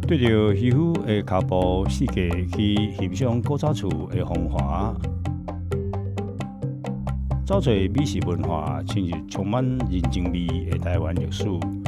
对着渔夫的脚步世界去欣赏古早厝的风华，找找美食文化，深入充满人情味的台湾历史。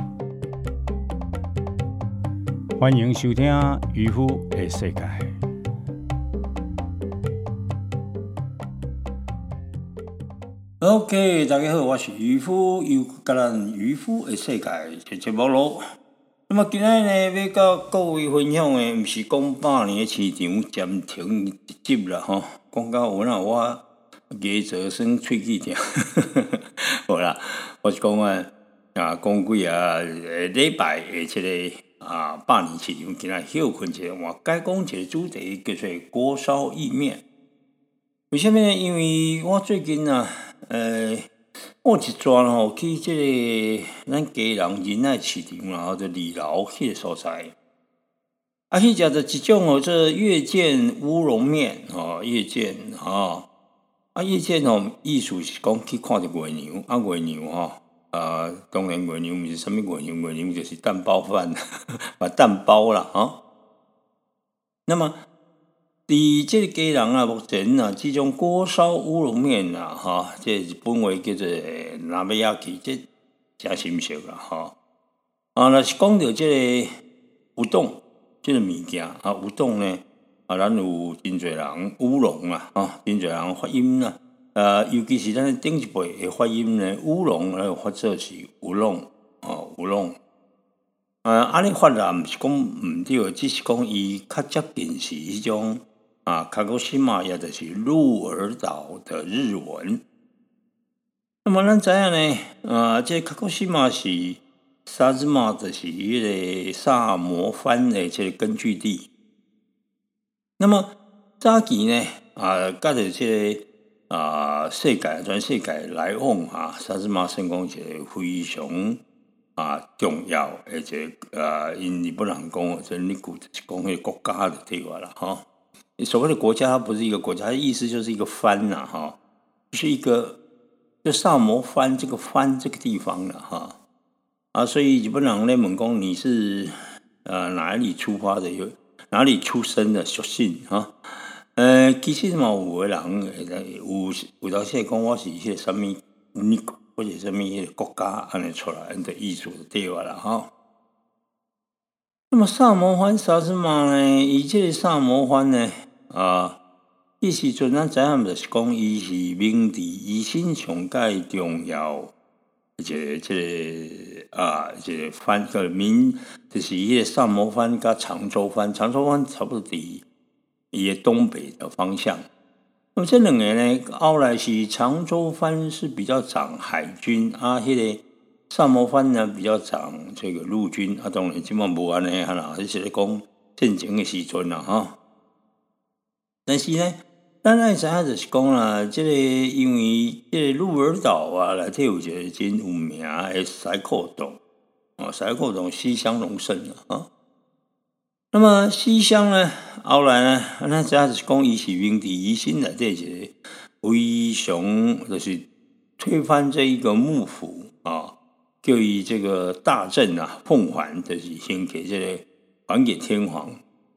欢迎收听《渔夫的世界》。OK， 大家好，我是渔夫，又甲咱渔夫的世界这节目咯。那么今日呢，要甲各位分享的，毋是讲百年市场暂停一集啦吼，讲到有哪我牙舌酸喙齿痛，无啦，我是讲讲几礼拜的这个百年市场，今日休困一下，我该讲一个主题叫做锅烧意面。为什么呢？因为我最近我一转去这个咱家人仁爱市场啦，就二楼迄个所在，迄只就一种这月见乌龙面月见月见意思是讲去看着月娘月娘当然月娘毋是啥物月娘，月娘就是蛋包饭蛋包啦那么伫这个家人目前这种锅烧乌龙面这日本话叫做拿贝亚基，这真新熟啦若是讲到这个乌冬这个物件乌冬呢咱有真侪人乌龙真侪人发音尤其是咱顶一辈的发音呢，乌龙发作是乌龙乌龙安尼发啦，毋是讲毋对，只是讲伊较接近是迄种卡古西玛也就是鹿儿岛的日文。那么咱知影呢这卡古西玛是萨兹玛，就是迄个萨摩藩的这个根据地。那么早期呢甲着这个世界全世界来往萨兹玛算讲一个非常重要的一个因日本人讲这你古是讲迄个国家的对话啦所谓的国家，它不是一个国家，它意思就是一个藩就是一个就萨摩藩这个藩这个地方所以日本人咧问讲你是哪里出发的，哪里出生的属性其实嘛有的人有当时讲我是迄个什么或者什么迄个国家安尼出来的意思就对啦那么萨摩藩萨兹玛呢，伊这个萨摩藩呢迄时阵咱知影就是讲伊是明治维新上界重要一个藩个民，就是迄个萨摩藩甲长州藩，长州藩差不多伫伊的东北的方向。那么这两个呢，后来是长州藩是比较长海军迄个萨摩藩呢比较长这个陆军当然即满无安尼啦，迄是咧讲战争的时阵但是呢，咱爱知影就是讲啦，这个因为这个鹿儿岛内底有一个真有名的西库洞西库洞西乡隆盛那么西乡呢，后来呢，咱知影就是讲伊是明治维新内底一个非常就是推翻这一个幕府叫伊这个大政奉还，就是先给这个还给天皇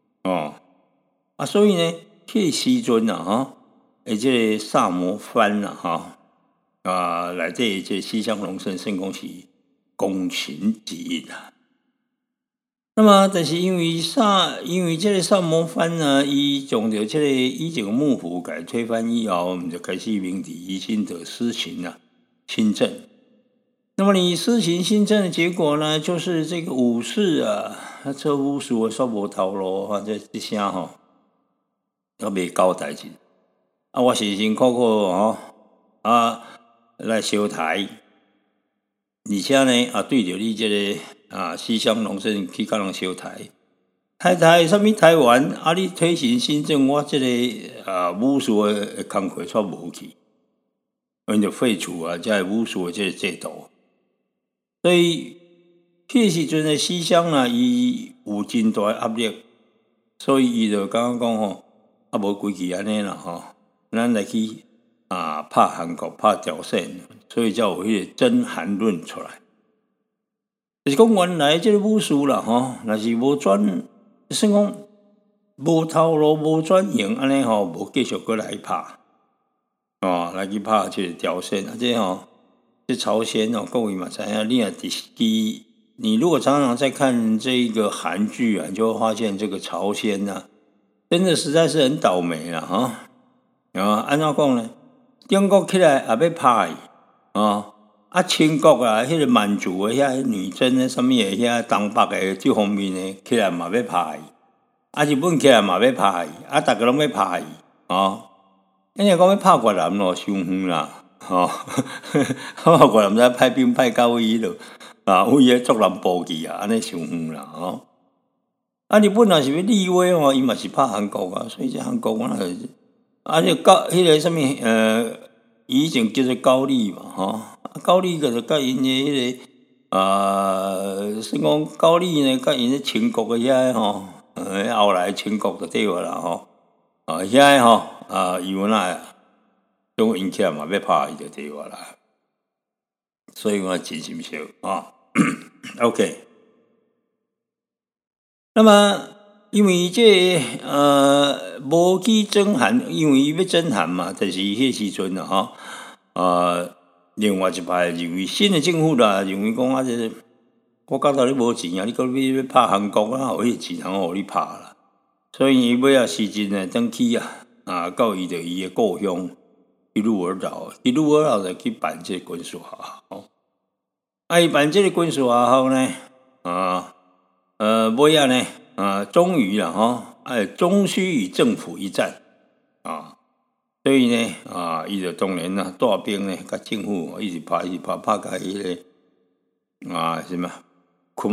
所以呢，迄个时阵这个萨摩藩内底这个西乡隆盛算讲是功臣之一那么，但是因为这个萨摩藩伊从着这个以前幕府改推翻以后，就开始明治维新的施行新政。那么你施行新政的结果呢，就是这个武士做武士的煞无头路这声都袂交代志我辛辛苦苦来烧台，而且呢对着你这个西乡隆盛去甲人烧台什么台湾你推行新政，我这个武士的工课煞无去，因就废除这武士的这个制度。所以迄时阵的西乡伊有真大压力，所以伊就刚刚讲无规矩安尼啦咱来去拍韩国拍朝鲜，所以才有迄个真韩论出来。就是讲原来这个武士啦若是无转算讲无头路无转型，安尼吼无继续过来拍，来去拍这个朝鲜啊，这朝鲜各位嘛知影，你若你如果常常在看这个韩剧啊，你就会发现这个朝鲜啊，真的实在是很倒霉啦安怎讲呢？中国起来也要拍清国啊，迄个满族的遐女真的什么的遐东北的这方面的起来嘛要拍日本起来嘛要拍大家拢要拍因为讲要拍越南咯，伤远啦越南再派兵派到位咯，为个作南部去安尼伤远啦日本若是要立威伊嘛是拍韩国所以这韩国就迄个什么以前叫做高丽嘛高丽就是甲因的迄个算讲高丽呢，甲因的清国的遐后来清国就对啦遐原来中国因起来嘛要拍伊就对啦，所以我真心笑OK。那么因为这无去征韩，因为伊要征韩嘛，就是迄时阵另外一派认为新的政府啦，认为讲这国家头你无钱你搁要拍韩国有迄钱通互你拍啦，所以伊尾时阵呢，转去到伊的故乡去鹿儿岛，就去办这个军事学校。伊办这个军事学校呢，尾呢，终于啦终须与政府一战所以呢，伊就当然带兵呢，甲政府一直拍到迄个什么库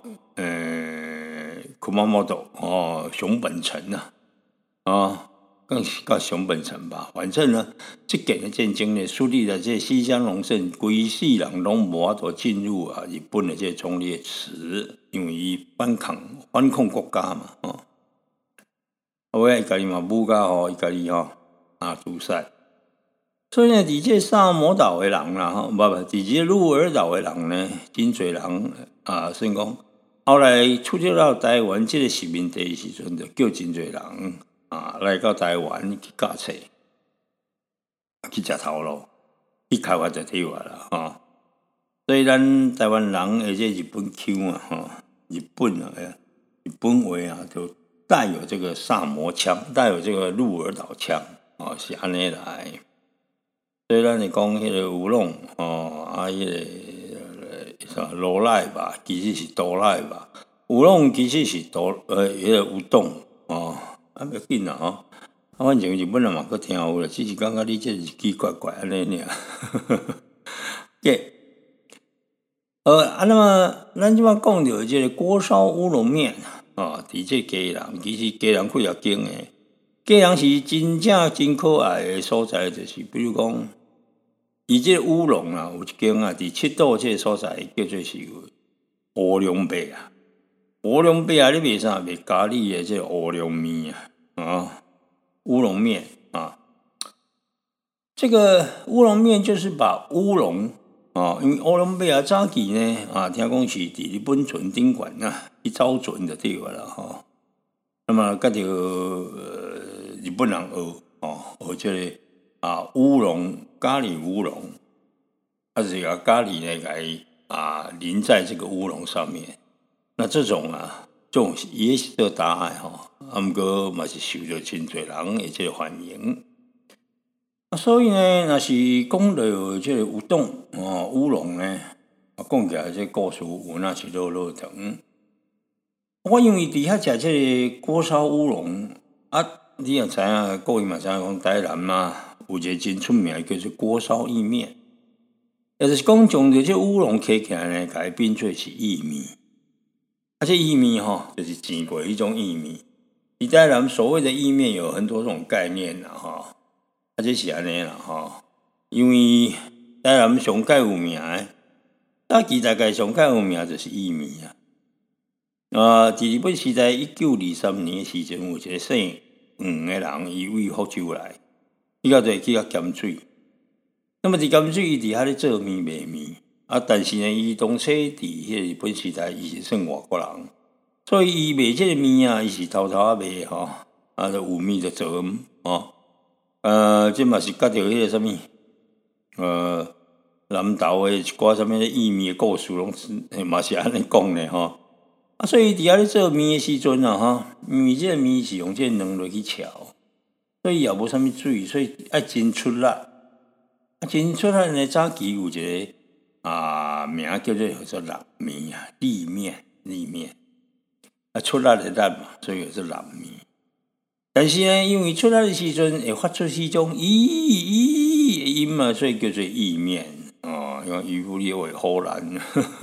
马莫多熊本城更是到熊本城吧。反正呢，这件的战争呢，树立了这西乡隆盛，规世人拢无法度进入日本的这忠烈祠，因为伊反抗国家嘛伊家己嘛武甲伊家己屠杀。所以呢，伫这萨摩岛的人啦伫这鹿儿岛的人呢，真侪人算讲后来出入到台湾这个殖民地的时阵，就叫真侪人来到台湾去教册，去食头路，去开发就对啦所以咱台湾人而且日本腔日本话就带有这个萨摩腔，带有这个鹿儿岛腔是安尼来。所以咱是讲迄个乌龙迄个罗赖吧，其实是多赖吧。乌龙其实是迄个乌冬不要紧啦反正日本人嘛佫听有啦，只是感觉你这是奇怪怪安尼尔。那么咱即摆讲到这个锅烧乌龙面伫这家人，其实家人几也经的，家人是真正真可爱的所在，就是比如讲，伊这个乌龙有一间伫七堵这个所在叫做是乌龙伯乌龙伯你卖啥？卖咖喱的这个乌龙面乌龙面这个乌龙面就是把乌龙因为乌龙伯早期呢听讲是伫日本船顶馆去走船就对啦那么甲着日本人学这个乌龙咖喱乌龙，就是把咖喱呢给淋在这个乌龙上面。那这种也是个大海不过嘛是受到真侪人的这个欢迎。所以呢，若是讲到这个有冻乌龙呢，讲起来这故事有那是落落长。我因为伫遐食这个锅烧乌龙你也知影，各位嘛知影讲台南嘛，有一个真出名叫做锅烧意面，也就是讲将这乌龙切起来呢，把它变做是意面。这意面就是煎过一种意面。伫台南所谓的意面有很多种概念啦这是安尼啦因为台南上界有名的，早期大概上界有名就是意面伫日本时代1923年的时阵，有一个姓黄的人，伊为福州来，伊就去咸水。那么伫咸水，伊伫遐咧做面卖面但是呢，伊当初伫迄日本时代，伊是算外国人， 所以伊卖即个面啊，伊是偷偷卖吼，就有面就做吼。即嘛是甲着迄个啥物，南投诶一寡啥物薏米诶故事，拢嘛是安尼讲咧吼。所以伫遐咧做面诶时阵啊，吼，因为即个面是用即个卵落去炒，所以也无啥物水，所以爱真出力。真出力呢，早期有一个名叫做烂面啊，立面。出力的力嘛，所以是烂面。但是呢，因为出力的时阵会发出迄种的音嘛，所以叫做意面哦。因为渔夫你会荷兰，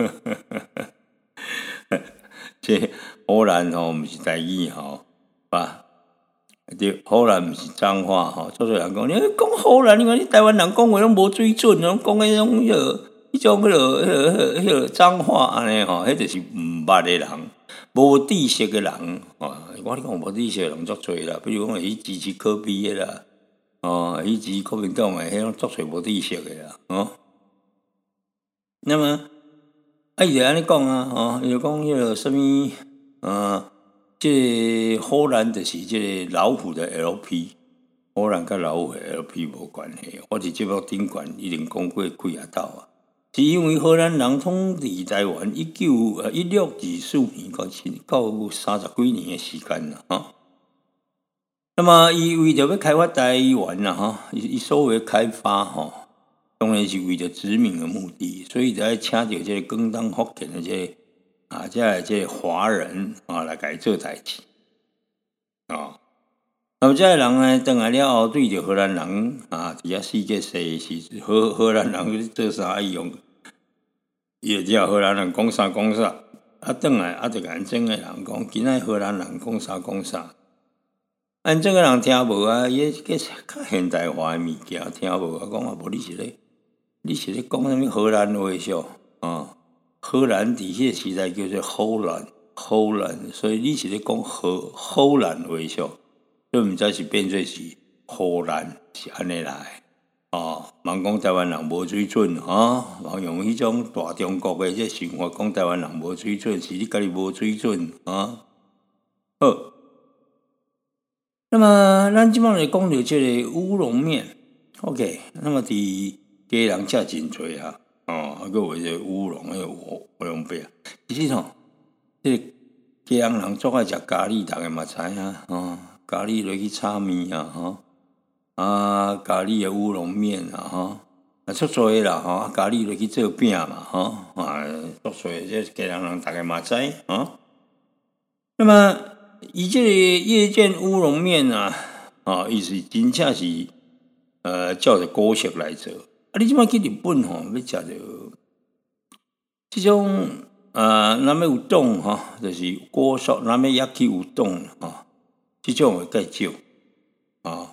这荷兰吼毋是台语吼，对，荷兰毋是脏话吼。做人讲，你讲荷兰，你看你台湾人讲话拢无水准，拢讲迄种迄个脏话安尼吼，迄就是毋捌的人。无知识的人，我讲无知识的人足多啦，比如讲去支持科比的啦，去支持国民党的，迄种足多无知识的啦，那么，伊就安尼讲啊，伊就讲迄个什物，即个荷兰就是即个老虎的 LP， 荷兰甲老虎的 LP 无关系。我伫节目顶悬已经讲过几啊道啊。是因为荷兰人统治台湾1624年到30几年的时间啦，那么伊为着要开发台湾啦，伊所谓开发当然是为着殖民的目的，所以就要请到这个广东福建的这个华人来甲伊做代志那么这个人呢，转来了后对着荷兰人伫遐世界势时，荷兰人做啥爱用？伊就只荷兰人讲啥，转来就甲咱整个人讲，今仔荷兰人讲啥，咱整个人听无啊，伊个较现代化的物件听无啊，讲无你是咧讲啥物荷兰话笑荷兰伫迄个时代叫做荷兰，所以你是咧讲荷兰话笑，所以毋知是变做是荷兰是安尼来。茫讲台湾人无水准茫用迄种大中国的这想法讲台湾人无水准，是你家己无水准好，那么咱即摆来讲到这个乌龙面 ，OK， 那么伫家人食真多还佫有这乌龙乌龙饼，其实这个家人做爱食咖喱，大家嘛知咖喱落去炒面咖喱的乌龙面足多啦咖喱落去做饼嘛足多这家人大概嘛知那么伊这个叶见乌龙面伊是真正是照着古式来做你即摆去日本要食着这种咱要有冻就是锅烧，咱要焼去有冻这种会较少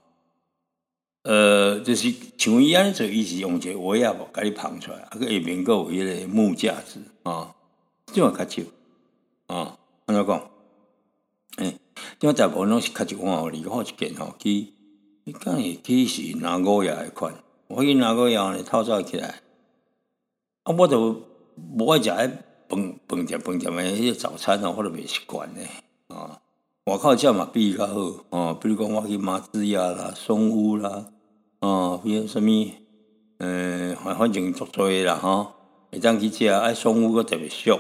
就是像伊安尼做，伊是用一个瓦仔木甲你捧出来，下面佫有迄个木架子这种较少安怎讲？这大部分拢是较一碗互你，我一件去，你敢会去是拿五爷的款？我去拿五爷呢，透早起来，我就无爱食饭店的迄个早餐我都袂习惯呢外口食嘛比伊较好比如讲我去马自亚啦、松屋啦迄个什物反正足多啦会当去食松屋佫特别俗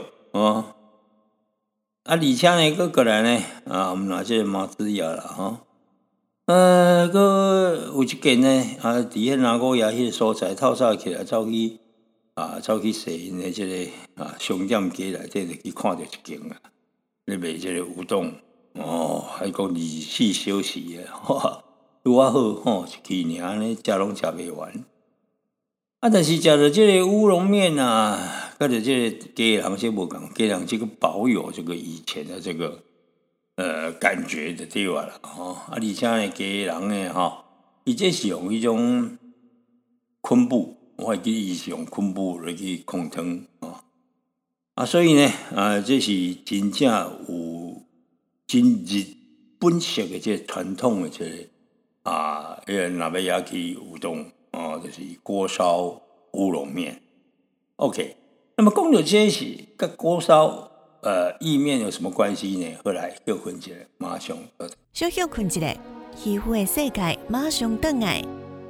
而且呢，佫过来呢毋若即个马自亚啦佫有一件呢伫迄拿五爷迄个所在，透早起来走去西因的即个商店街内底，就去看到一间咧卖即个乌冬还讲24小时的拄啊好一支尔，安尼食拢食袂完但是食着即个乌龙面甲着即个家人这无共，家人这个保有这个以前的这个感觉就对啦而且呢家人呢伊这是用迄种昆布，我会记伊是用昆布落去控汤所以呢这是真正有真日本式的这传统的这个迄个若要焼去乌冬就是锅烧乌龙面 OK。那么讲到这是甲锅烧意面有什么关系呢？后来休困一下，马上小休困一下，渔夫的世界马上回来。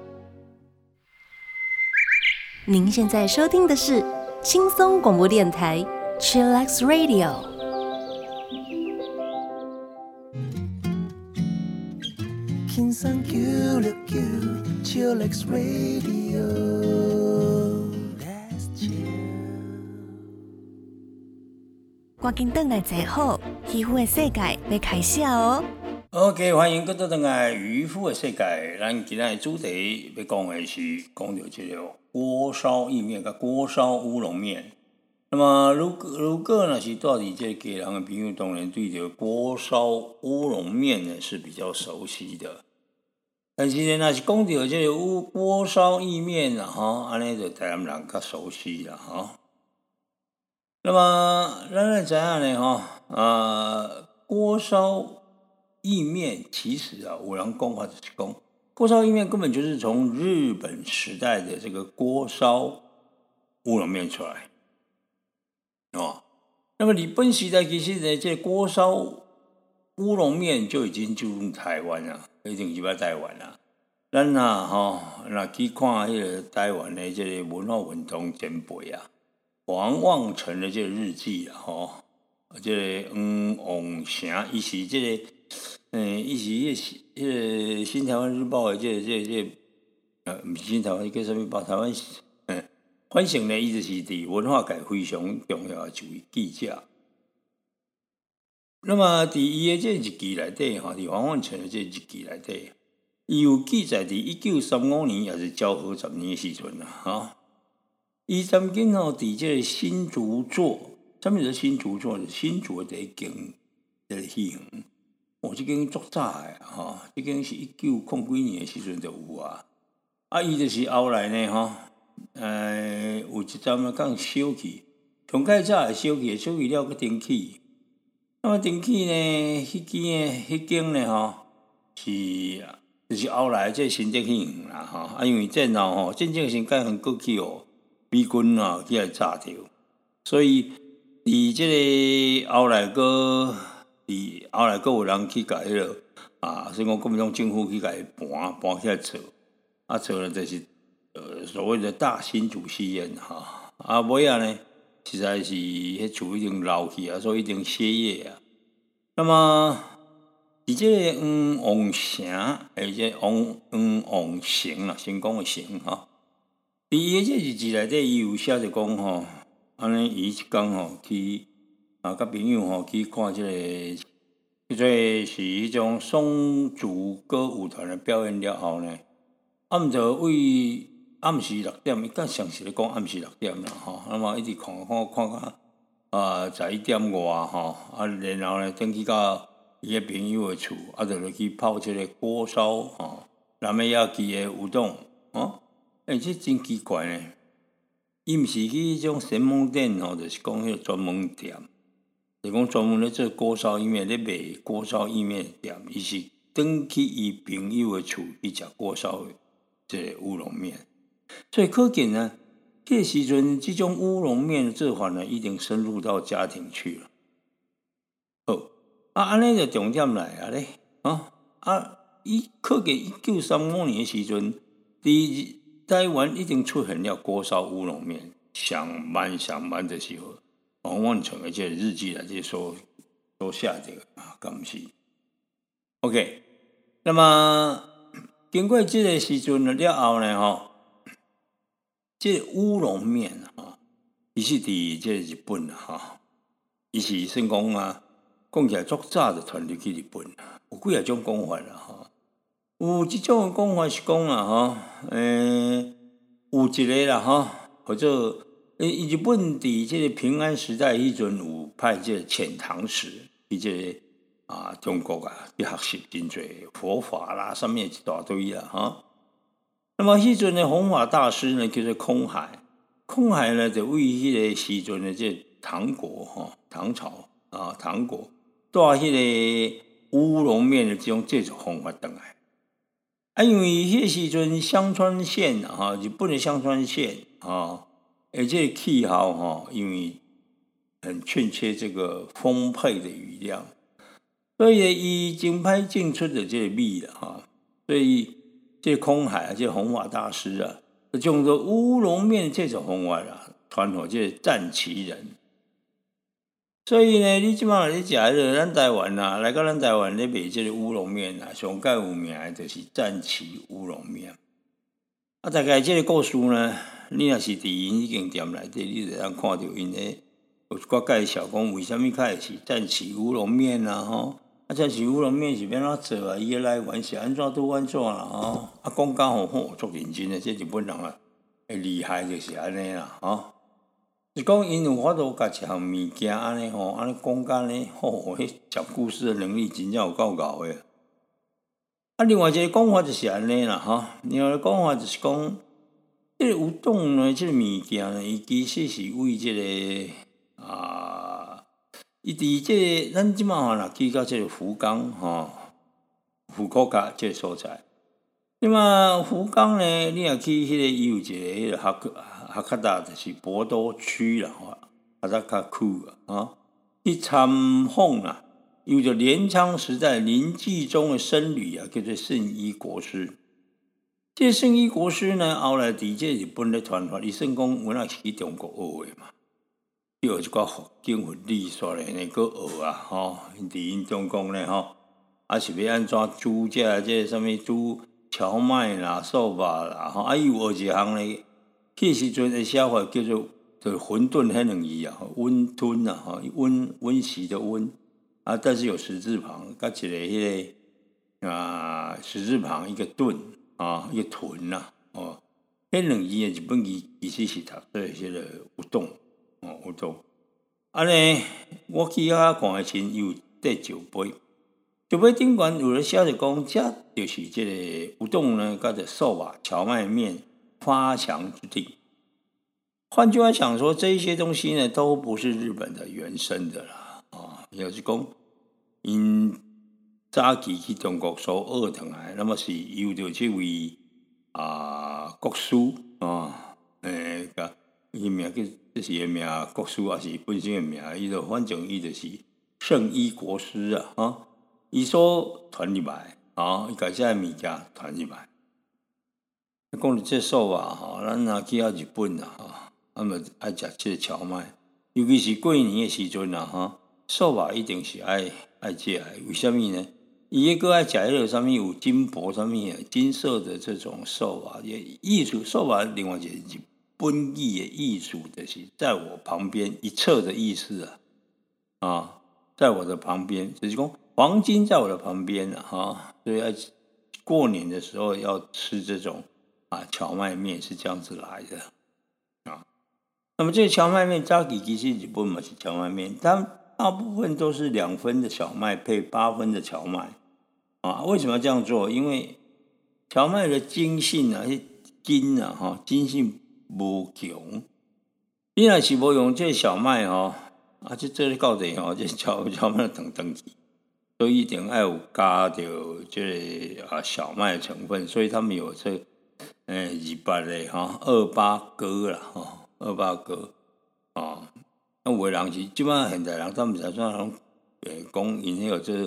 您现在收听的是轻松广播电台 Chillax Radio。 轻松969 Chillax Radio。Let's chill。 赶紧回来坐好，渔夫的世界要开始哦。 OK， 欢迎各位回来渔夫的世界。咱今天的主题要讲的是讲到这个锅烧意面跟锅烧乌龙面。那么如果呢是到底这个人的朋友，当然对这个锅烧乌龙面呢是比较熟悉的。但是呢，若是讲到这个锅烧意面啦，安尼就台湾人较熟悉啦，那么咱来知影呢，锅烧意面其实有人讲法就是讲，锅烧意面根本就是从日本时代的这个锅烧乌龙面出来，那么日本时代其实呢，这锅烧乌龙面就已经进入台湾了，已经入到台湾了。咱若去看迄个台湾的这个文化运动前辈啊，王望成的这个日记啊，这个王成，伊是这个。伊是迄个新台湾日报的这不是新台湾叫什么报？台湾反正呢，伊就是伫文化界非常重要的一位记者。那么伫伊的这日记内底伫王望成的这日记内底，伊有记载伫1935年也是昭和10年的时阵伊曾经伫这个新竹座，什么是新竹座？新竹的第一间这个戏院。这间足早的这间是1900几年的时阵就有啊。伊就是后来呢有一站讲烧去，上较早的烧去了个登起。那么登起呢，迄间呢就是后来这新德戏院啦因为战后真正先解放过去美军起来炸掉，所以伫这个后来有人去甲迄个所以讲国民党政府去甲伊搬起来做，做了就是所谓的大新竹戏院尾呢实在是迄厝已经老去所以已经歇业那么伫这个王城，这王城啦，成功的城伫伊的这日记内底，伊有写着讲安尼伊一天去甲朋友去看这个。叫做是迄种松竹歌舞团的表演了后呢，毋着为暗时6点，伊较详细咧讲暗时6点啦那么一直看到11点外然后呢，转去到伊个朋友的厝，就去泡这个锅烧南美亚基的乌冬这真奇怪呢，伊毋是去迄种専門店就是讲迄个专门店。是讲专门咧做锅烧意面，咧卖锅烧意面店，伊是转去伊朋友的厝去食锅烧这个乌龙面，所以可见呢，迄个时阵这种乌龙面的做法呢，已经深入到家庭去了。安尼就重点来咧伊可见1935年的时阵，伫台湾已经出现了锅烧乌龙面，上万的时候。王望成的这日记来这所写这个敢毋是 ？OK， 那么经过这个时阵了后呢，这个乌龙面伊是伫这日本伊是算讲讲起来足早就传入去日本，有几种讲法啦有一种讲法是讲有一个啦或者。日本伫这个平安时代迄阵有派这个遣唐使去这个中国去学习真侪佛法啦，上面一大堆啦那么迄阵的弘法大师呢，叫做空海。空海呢，就为迄个时阵的这唐国唐朝唐国带迄个乌龙面的这种制作方法回来因为迄个时阵香川县日本的香川县这个气候因为很欠缺这个丰沛的语量，所以伊真歹种出的这个米啦哈，所以这空海这弘法大师啊，就用做乌龙面这种方法啦，传给这赞岐人。所以呢，你即摆你食迄个咱台湾啊，来到咱台湾咧卖即个乌龙面啊，上盖有名的就是赞岐乌龙面。啊，大概即个故事呢，你若是伫因迄间店内底，你就通看到因咧有一寡介绍讲为虾米开始赞岐乌龙面啊吼，啊赞岐乌龙面是要安怎做啊？伊的来源是安怎拄安怎啦吼？啊讲甲吼足认真的，这日本人啊，会厉害就是安尼啦吼。是讲因有法度甲一项物件安尼吼，安尼讲甲呢，迄讲故事的能力真正有够高诶。啊，另外一个讲法就是安尼啦吼，另外一个讲法就是讲，这个有冻呢，这个物件呢，伊其实是为这个伊伫这个咱即马吼若去到这个福冈吼，福冈卡这个所在，那么福冈呢，你若去迄个伊有一个迄个哈卡达就是博多区啦，哈达卡区啊，去参访啦。有着镰仓时代临济宗的僧侣啊，叫做圣依国师。这圣依国师呢，后来伫这日本咧传法，伊算讲原来是去中国学的嘛，去学一寡佛经佛理，煞咧呢个学啊，吼，伫因中国咧吼，啊是要安怎煮这什么煮荞麦啦、寿把啦，吼，啊伊有学一项咧。迄时阵的写法叫做混沌迄两字啊，温吞啊，哈，温习的温啊，但是有十字旁，甲一个迄个十字旁一个顿啊，一个屯呐，哦，迄两字的日本字其实是读做迄个有洞哦，有洞。安尼，我去遐看的前有缀石碑，石碑顶悬有咧写着讲，这就是这个有洞呢，甲着寿把荞麦面。发祥之地。换句话讲说，这一些东西呢，都不是日本的原生的啦，啊，也就是讲，因早期去中国所学堂来，那么是由着这位国师啊，伊名叫这是伊名国师，还是本身的名，伊就反正伊就是圣依国师啊，伊所传入来啊，伊把这物件传入来。讲到这寿啊，吼，咱若去到日本啊，吼，啊么爱食这个荞麦，尤其是过年的时阵啊，吼，寿啊一定是爱食的。为什么呢？伊迄个爱食迄个什么有金箔什么金色的这种寿啊，也艺术寿啊，另外一个日本语的艺术就是在我旁边一侧的意思啊，在我的旁边，就是讲黄金在我的旁边啊，所以爱过年的时候要吃这种。荞麦面是这样子来的啊。那么这个荞麦面早期其实日本嘛是荞麦面，但大部分都是2分的小麦配8分的荞麦啊。为什么要这样做？因为荞麦的筋性啊，筋啊哈，筋性无强。你若是无用这小麦这到底这荞麦长期，所以一定要有加到这个小麦的成分，所以他们有这。200的28哥啦28哥啊，那有的人是即摆现代人，他们才算讲因迄个这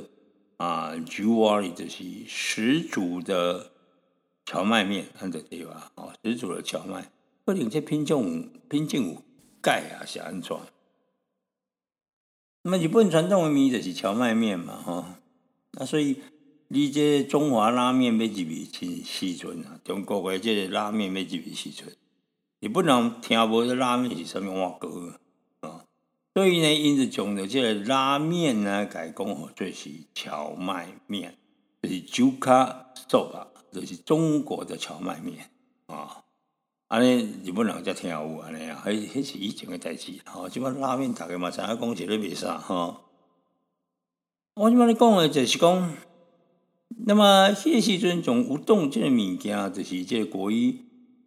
jewelry 就是十足的荞麦面，按着对吧？十足的荞麦，可能这品种有钙啊，是安怎？那么日本传统的面就是荞麦面嘛，那所以。你这中华拉面要入去时阵啊，中国的这个拉面要入去时阵，日本人听无这拉面是啥物碗糕啊，所以呢，因就将着这个拉面呢改讲做是荞麦面，就是Juka Soba，就是中国的荞麦面啊。安尼日本人才听有安尼啊，迄是以前的代志即摆拉面大家嘛知影讲是咧卖啥我即摆咧讲的就是讲。那么迄个时阵，从有冻这个物件，就是这个国医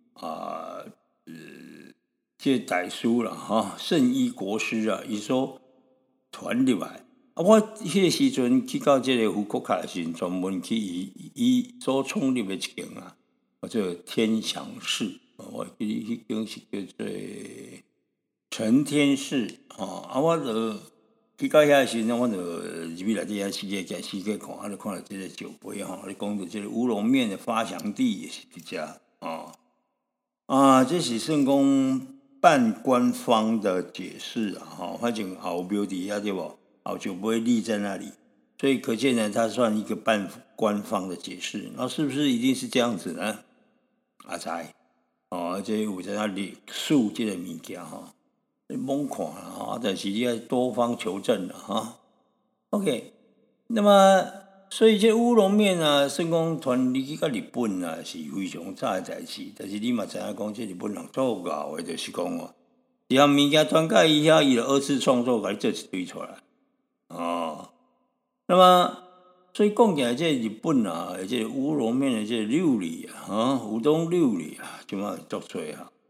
这个大师啦，圣依国师啊，伊所传入来。我迄个时阵去到这个福国卡的时阵，专门去伊所创立的一间叫做天祥寺，我记得迄间是叫做陈天士我就去到遐时阵，我就入去内底遐四界看，就看到这个酒杯你讲到这个乌龙面的发祥地也是伫遮这是算讲半官方的解释反正后庙底下对不？后酒杯立在那里，所以可见呢，它算一个半官方的解释。那是不是一定是这样子呢？知这有在那历史这个物件你罔看但是你要多方求证OK， 那么所以这乌龙面算讲传入去到日本是非常早的代志，但是你嘛知影讲，这日本人做搞的，就是讲一项物件传到伊遐，伊就二次创作，甲你做一堆出来那么所以讲起来，这日本这乌龙面的这料理乌冬料理即马足多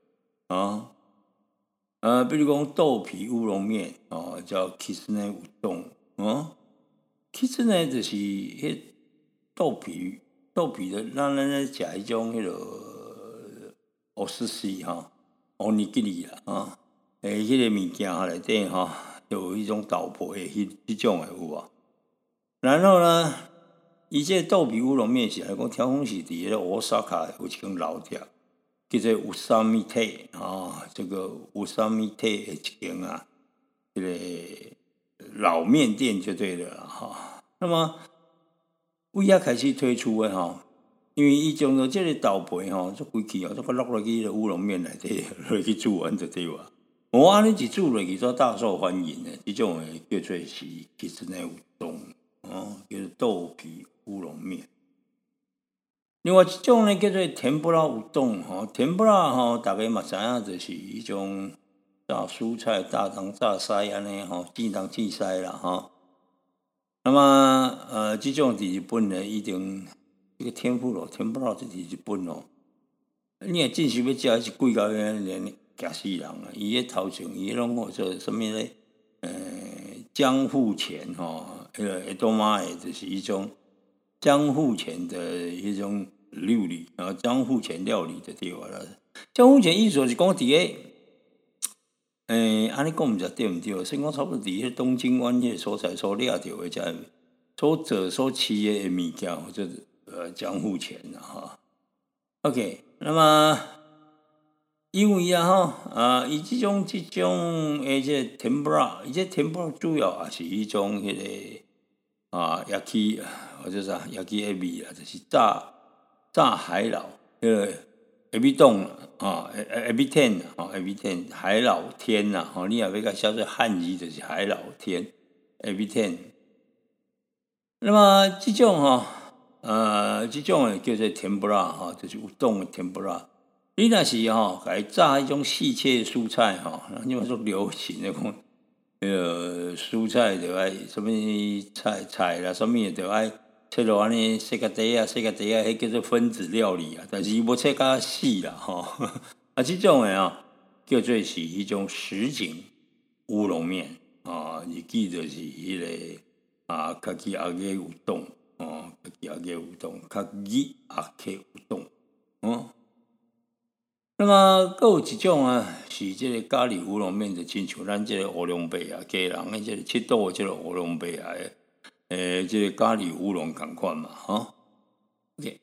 比如讲豆皮乌龙面叫 Kitsune 乌冬Kitsune 就是迄豆皮的，咱咧食迄种迄个お寿司おにぎり迄个物件内底就有迄种豆皮迄种的有然后呢，伊这豆皮乌龙面是来讲，调风是伫迄个Osaka有一间老店，叫做Usamite这个Usamite的一间这个老面店就对了那么为遐开始推出的因为伊将到这个豆皮做规气做落落去乌龙面内底落去煮完就对了。安尼一煮落去做大受欢迎的，这种的叫做是Kitsune乌冬叫做豆皮乌龙面。另外一种呢叫做甜不辣乌冬甜不辣大家嘛知影就是一种炸蔬菜、大肠、炸西安尼煎汤煎西啦那么这种伫日本呢，一定这个甜不辣这伫日本你若真是要食是贵到连惊死人伊迄头前伊拢做什么咧？江户前迄个下多妈的就是一种江户前的迄种料理江户前料理就对啦。江户前意思是讲伫安尼讲毋知对毋对？算讲差不多伫迄东京湾迄个所在所掠到的遮所做所饲的物件，就是江户前OK， 那么因为伊这种这个甜不辣，伊这甜不辣主要也是一种迄个焼或者啥焼的味就是炸海老迄个海米冻海米天海老天你也要甲写做汉字就是海老天海米天。那么这种这种叫做甜不辣就是乌冬的甜不辣。你若是甲伊炸迄种细切蔬菜因为说流行的讲蔬菜就爱什么菜啦，什么就爱切落安尼细甲底迄叫做分子料理但是伊无切甲细啦这种的叫做是一种什锦乌龙面日记就是迄个卡基阿给乌冬卡基阿给乌冬那么还有一种是这个咖喱乌龙面，就亲像咱这个乌龙贝家人的这个七岛的这个乌龙贝这个咖喱乌龙同款嘛OK，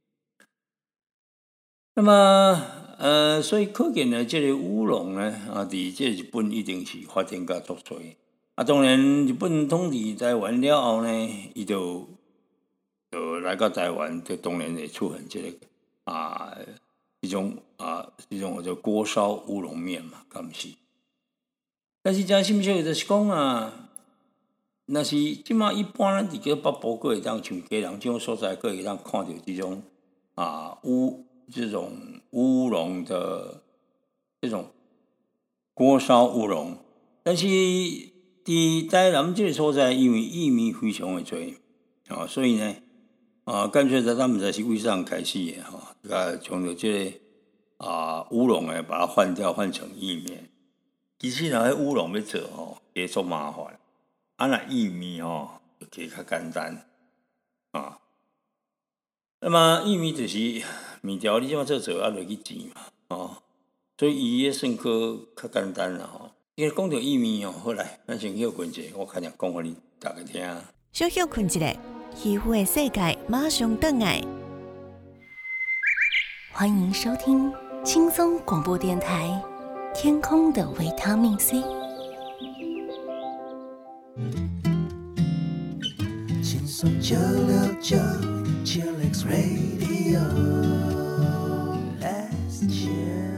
那么所以可见呢，这个乌龙呢伫这日本一定是发展较足多当然日本统治台湾了后呢，伊就来到台湾，就当然会出现这个这种叫锅烧乌龙面嘛，敢毋是？但是真心少就是讲若是即马一般咱伫叫北部个会当像家人这种所在个会当看到这种这种乌龙的这种锅烧乌龙，但是伫台南这个所在，因为薏米非常的多所以呢干脆在他们是为啥开始的从这个乌龙把它换成薏面。其实若乌龙要做加足麻烦，若薏米就加较简单那么薏米就是面条，你即马做落去煎嘛所以伊也算较简单啦因为讲到薏米哦，好来，咱先休困者，我看下讲互你大家听。 小休困一下，渔夫的世界马上回来。欢迎收听轻松广播电台《天空的维他命 C》。 轻松969 Chillax Radio Let's chill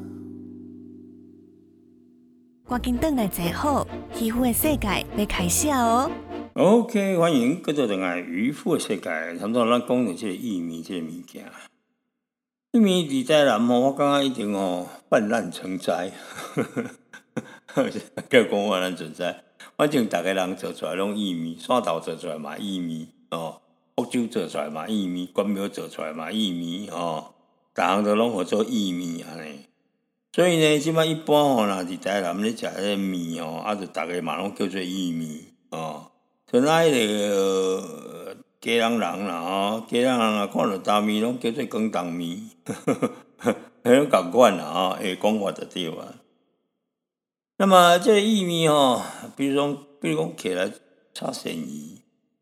赶紧回来坐好，渔夫的世界要开始哦。 OK， 欢迎各位回来渔夫的世界。差不多咱讲到这个薏米这个物件，薏米伫台南吼，我感觉已经泛滥成灾，叫讲泛滥成灾。反正大家人做出来拢薏米，汕头做出来嘛薏米福州做出来嘛薏米，关庙做出来嘛薏米逐项都拢互做薏米安尼。所以呢，即摆一般若伫台南咧食迄个米就大家嘛拢叫做薏米像咱迄个家人啦家人若看到大米拢叫做广东米，迄种共款啦讲法就对啊。那么这个薏米比如讲起来炒鳝鱼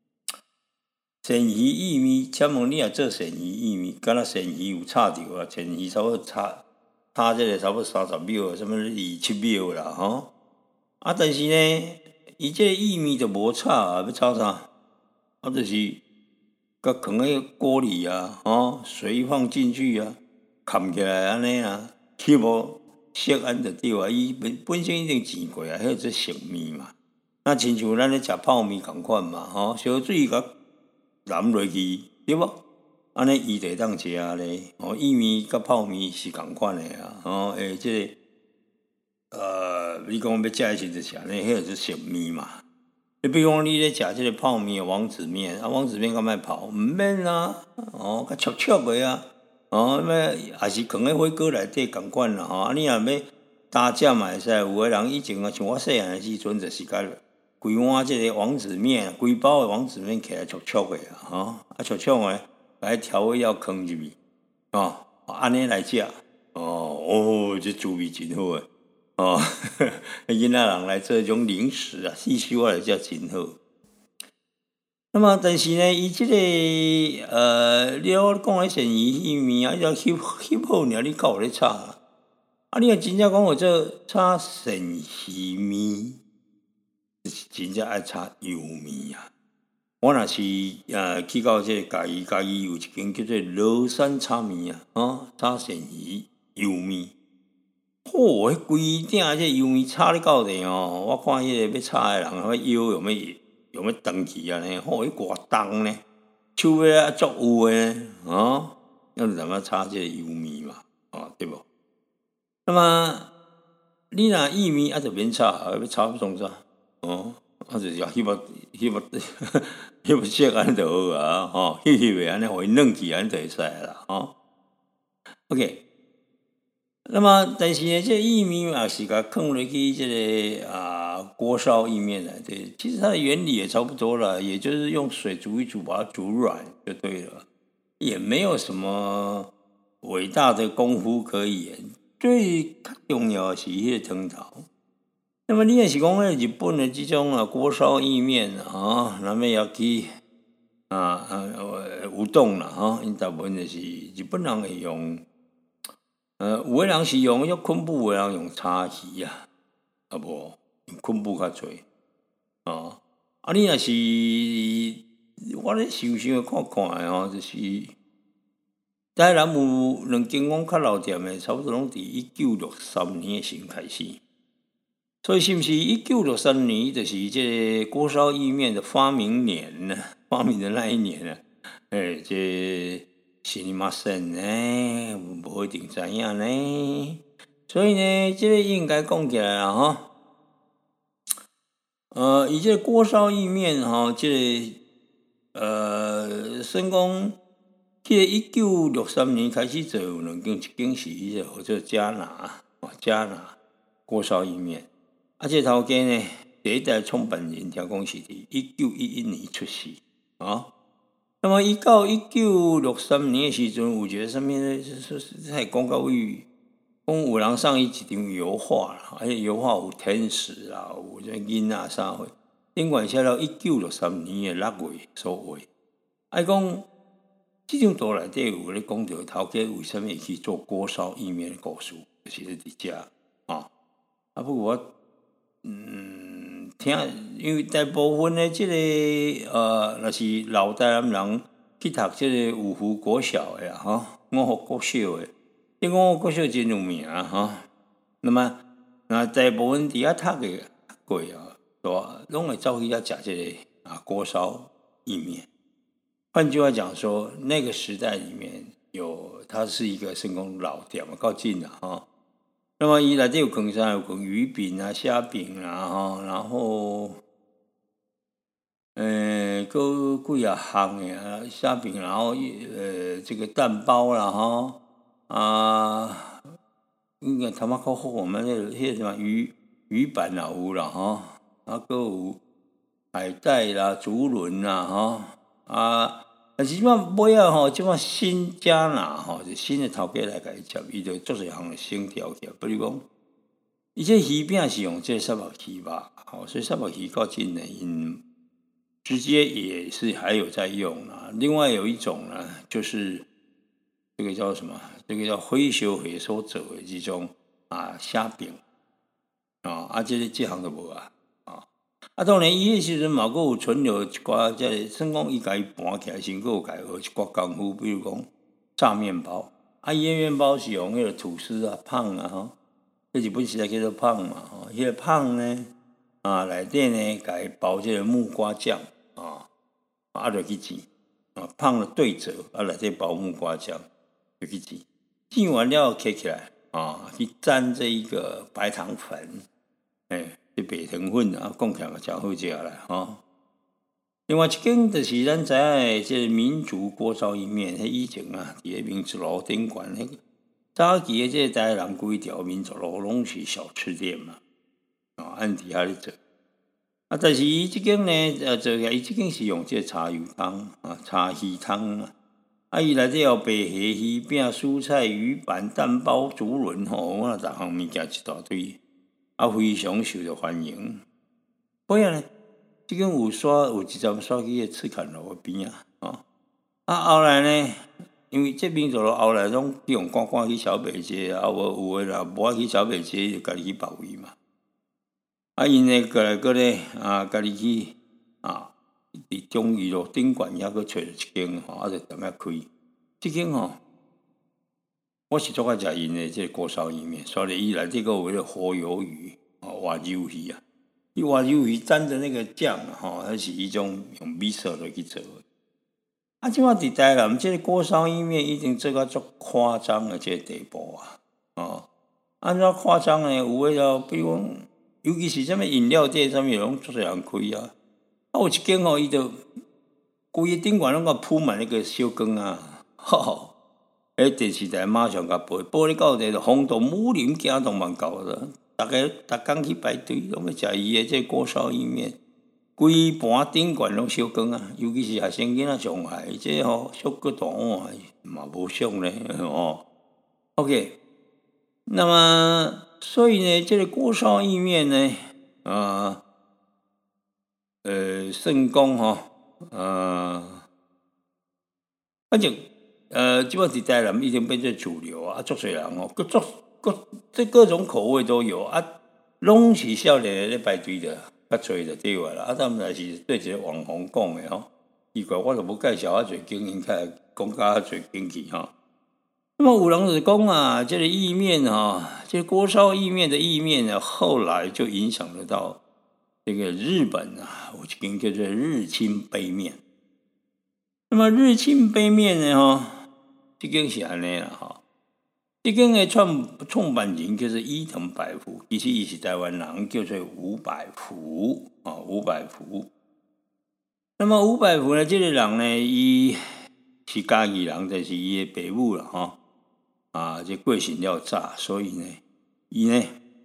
薏米，请问你若做鳝鱼薏米，敢若鳝鱼有炒着啊？鳝鱼差不多炒这个差不多30秒，什么27秒啦但是呢，伊这个薏米就无炒啊，要炒啥？就是甲放喺锅里水放进去冚起来安尼起无色安就对啊。伊本身已经煎过迄做熟米嘛。那亲像咱咧食泡面共款嘛烧水甲淋落去，对无？安尼伊就会当食咧。薏米甲泡面是共款的这个你讲要食的时就食咧，迄个是熟米嘛。你比如讲你咧食这个泡面王子面王子面敢莫泡？毋免啊，较脆脆的也是放喺火锅内底共款啦你若要打酱嘛会使，有个人以前像我细汉的时阵，就是甲规碗这个王子面，规包的王子面起来脆脆的脆脆的，把调味料放入去安尼来食这滋味真好诶囡仔人来做种零食细小来食真好。那么，但是呢，伊这个你我讲的鳝鱼薏米伊要翕好尔，你敢有咧炒你若真正讲有做炒鳝鱼面，就是真正爱炒油面我若是去到这个嘉义有一间叫做罗山炒面炒鳝鱼油面。迄规鼎这油面炒咧到地我看迄个要炒的人，腰用要长去安尼，迄偌重呢，手尾足有诶要怎么炒这个油面嘛对无？那么你若薏米就免炒，要炒创啥就是要翕色安尼就好翕的安尼，互伊嫩去安尼就会使啦OK。那么，但是呢，这薏米也是甲放落去这个锅烧意面来对，其实它的原理也差不多了，也就是用水煮一煮，把它煮软就对了，也没有什么伟大的功夫可言。最重要的是迄个汤头。那么你也是讲日本的这种锅烧意面那么要去有冻啦因大部分就是日本人会用。有个人是用昆布，有个人用叉鱼无用昆布较侪你若是我咧想看就是台南有2间讲较老店的，差不多拢伫1963年先开始，所以是不是1963年就是这个锅烧意面的发明年呢？发明的那一年这。是你妈生呢，无一定知影呢。所以呢，这个应该讲起来啦伊这个锅烧意面这个算讲，这个1963年开始做有2间，一间是迄个叫嘉拿锅烧意面，这头家呢，第一代创办人听讲是伫1911年出世那么，到1963年的时阵，有一个什么呢？在广告位讲有人送伊一张油画啦，油画有天使啦，有这囡仔啥货，顶悬写了1963年6月所画。讲这张图内底有咧讲到头家为什么会去做锅烧意面的故事，就是咧伫遮啊。不过我听，因为大部分的这个若是老台南人去读这个五湖国小的五湖国小的，这五湖国小真有名那么大部分伫遐读的过拢会走去遐食这个锅烧意面。换句话讲说，那个时代里面它是一个算讲老店够近啦那么伊内底有放啥？有放鱼饼啊、虾饼啊然后搁几啊项的虾饼，然后这个蛋包啦应该他妈靠我们那什么鱼板啦有啦搁有海带啦、竹轮啦但是即摆尾仔即摆新加拿就新的头家来甲伊接，伊就做一项新条件，比如讲，伊这鱼饼是用这沙漠鱼肉所以沙漠鱼够近的，因直接也是还有在用啦。另外有一种呢，就是这个叫什么？这个叫火烧回所做的这种虾饼这项就无当然，伊迄时阵嘛，阁有存留一寡，算讲伊家己搬起来，先阁有家学一寡功夫，比如讲炸面包。伊个面包是用迄个吐司胖迄日本时代叫做胖嘛迄个胖呢内底呢，家己包这个木瓜酱就去煎胖的对折内底包木瓜酱就去煎，煎完了摕起来去沾这一个白糖粉，白糖粉讲起来嘛真好食啦另外一间就是咱知影的这个民族锅烧意面，迄以前伫个民族路顶悬早期的这个台南规条民族路拢是小吃店嘛按伫遐咧做但是伊即间呢做起来，伊即间是用这个茶油汤茶鱼汤伊内底有白虾、鱼饼、蔬菜、鱼板、蛋包、竹轮我逐项物件一大堆非常受到欢迎。尾仔呢，即间有一站刷去个赤坎路边后来呢，因为这民族路后来拢用赶去小北街有诶啦，无去小北街就家己去别位嘛。因呢过来家己去伫中义路顶悬遐佫找一间就踮遐开。即间我是做较食因的这个锅烧意面，所以伊内底佫有迄个活鱿鱼活鱿鱼伊活鱿鱼沾的那个酱那是一种用米色来去做的即摆伫台南这个锅烧意面已经做到足夸张的这个地步按怎夸张呢？有迄个比如讲，尤其是什么饮料店上面拢做侪人开有一间伊就规个顶悬拢甲铺满那个小羹电视台马上甲报你到地就轰动武林惊动万教的，大家逐工去排队，拢要食伊的这锅烧意面，规盘顶悬拢小羹尤其是学生囡仔上爱，这小个大碗嘛无俗呢OK， 那么所以呢，这个锅烧意面呢算讲反正即摆伫台南已经变做主流足侪人各种口味都有拢是少年咧排队的，较侪就对啦但毋是对一个网红讲的奇怪，我就无介绍侪经营起来，讲甲侪经济那么有人就是讲这个意面这个锅烧意面的意面呢，后来就影响得到这个日本有一间叫做日清杯面。那么日清杯面呢这间是安尼啦这间的创办人叫做伊藤百福，其实伊是台湾人，叫做伍百福伍百福。那么伍百福呢，这个人呢，伊是嘉义人，但是伊的爸母啦这过身了早，所以呢，伊呢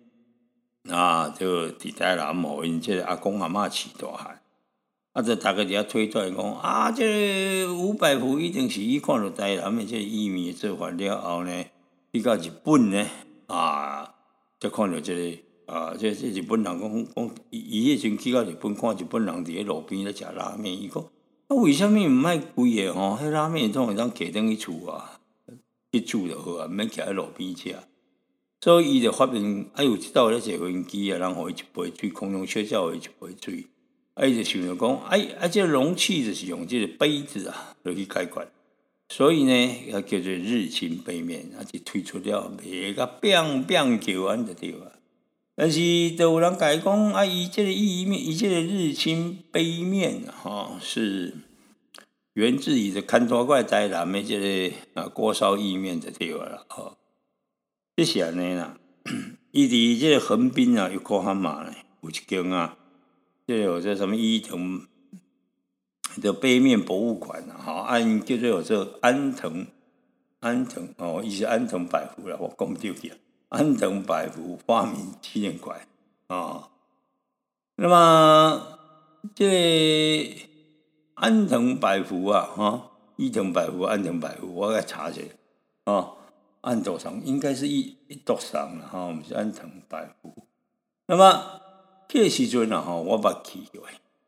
就伫台南互因这个阿公阿嬷饲大汉就大家伫遐推断讲这个伍百福一定是伊看到台南的这个意面做法了后呢，去到日本呢才看到这个这日本人讲，伊迄阵去到日本看日本人伫咧路边咧食拉面，伊讲为什么毋卖贵个迄拉面总会当摕转去厝去煮就好毋免徛喺路边食。所以伊就发明有即道咧坐飞机人互伊一杯水，空中小叫伊一杯水。伊就想着讲，这个容器就是用这个杯子就去解决。所以呢，叫做日清杯面，就推出了卖甲变叫安就对了。但是就有人甲伊讲，伊这个意面，伊这个日清杯面是源自于看大块台南的这个锅烧意面就对了啦。这是安尼啦，伊伫这个横滨有靠蛤蟆呢，有一间这有这什么伊藤的杯面博物馆叫做有这安藤伊是安藤百福啦，我讲对去安藤百福发明纪念馆那么这安藤百福伊藤百福安藤百福，我来查一下安藤上应该是一度上啦毋是安藤百福。那么迄个时阵我捌去过。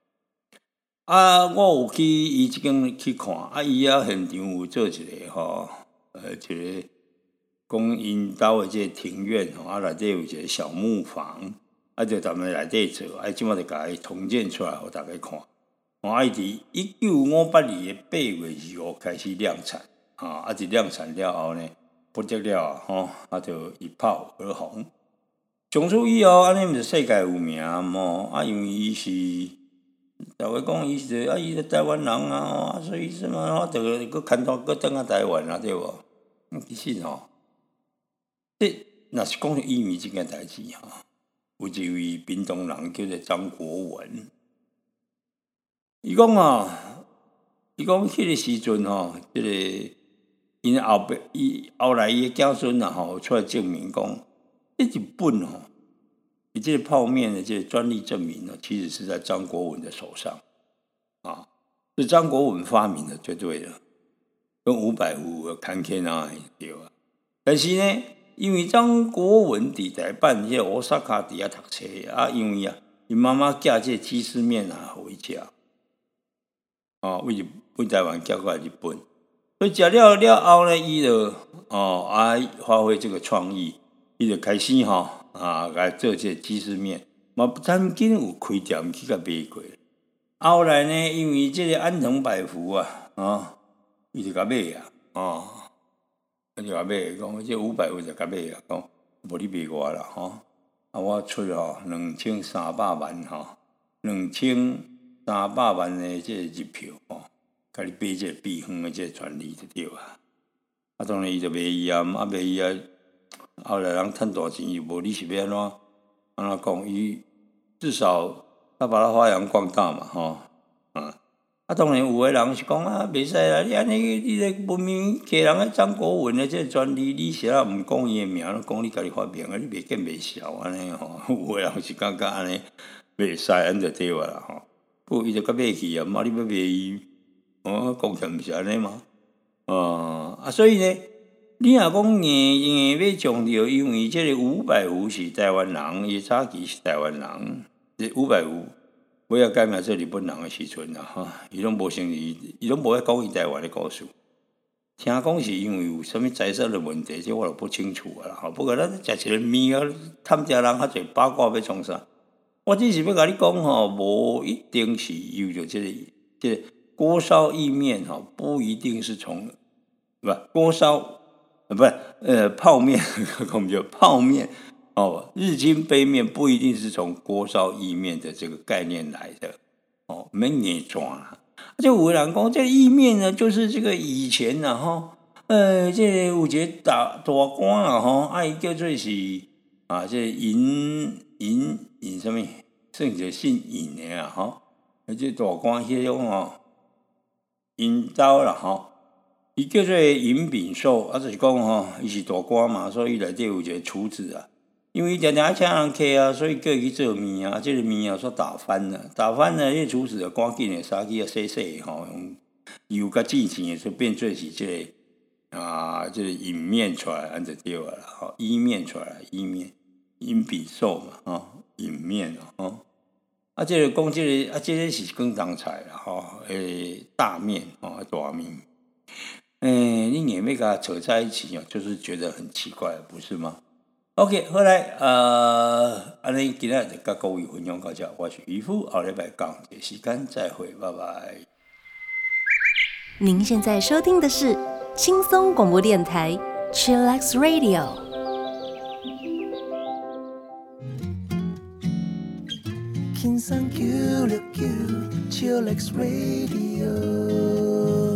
我有去伊即间去看，伊现场有做一个一个讲因兜的这个庭院内底有一个小木房，就踮咧内底做，即马就甲伊重建出来，互大家看。伊伫1958年的8月2号开始量产，一量产了后呢，不得了就一炮而红。从此以后，安尼毋是世界有名因为伊是。大家讲伊是伊是台湾人所以什么就佮牵拖佮转台湾对无？其实这若是讲意面这件代志有一位屏东人叫做张国文，伊讲迄个时阵这个因后来伊的子孙出来证明讲，日本你这个泡面的这个专利证明其实是在张国文的手上是张国文发明的就对了，跟550的看起对啊。但是呢，因为张国文伫台办这个乌萨卡底下读册因为因妈妈寄这个鸡丝面互伊食为台湾寄过来日本，所以食了后呢，伊就发挥这个创意，伊就开始来做这个鸡丝面，嘛不但紧有开店去甲卖过。后来呢，因为这个安藤百福伊就甲买就甲买，讲这550就甲买讲无你卖我啦我出2300万2300万的这个日票甲你买这个碧亨的这个专利就对当然伊就卖伊卖伊后来人赚大钱，又无你是要安怎讲？伊至少他把它发扬光大嘛，当然有的人是讲袂使啦，你安尼你个文明客人个张国文的这个专利，你实在毋讲伊个名，讲你家己发明你袂见袂晓安尼有的人是感觉安尼袂使，安就对啦不过伊就甲买去你要卖伊，讲起毋是安尼嘛，所以呢。你若讲硬要强调，因为这个550是台湾人，伊早期是台湾人，这550我要改名做日本人的时阵伊拢无承认，伊拢无爱讲伊台湾的故事。听讲是因为有啥物财产的问题，这我就不清楚啦。不过咱食一个面探食人较侪八卦要创啥？我只是要甲你讲无一定是有着这个锅烧意面不一定是从锅烧。泡面，我们叫泡面日清杯面不一定是从锅烧意面的这个概念来的免硬转啦。就有人讲这个意面呢，就是这个以前这个有一个大官伊叫做是这个尹什么，算是姓尹的这大官迄种尹兜啦伊叫做尹炳寿就是讲伊是大官嘛，所以内底有一个厨子因为常常请人客所以叫伊去做面这个面煞打翻了，迄个厨子就赶紧的杀去洗用油甲煮钱，就变做是这就是引面出来，按就对了啦，一面出来，一面引比寿嘛，引面这个讲这个这个是广东菜啦，大面大面，你也没给它扯在一起就是觉得很奇怪，不是吗 ？OK， 后来安尼今天就跟各位分享到这，我是渔夫，下礼拜讲这时间再会，拜拜。 您现在收听的是轻松广播电台 Chillax Radio。 轻松969 Chillax Radio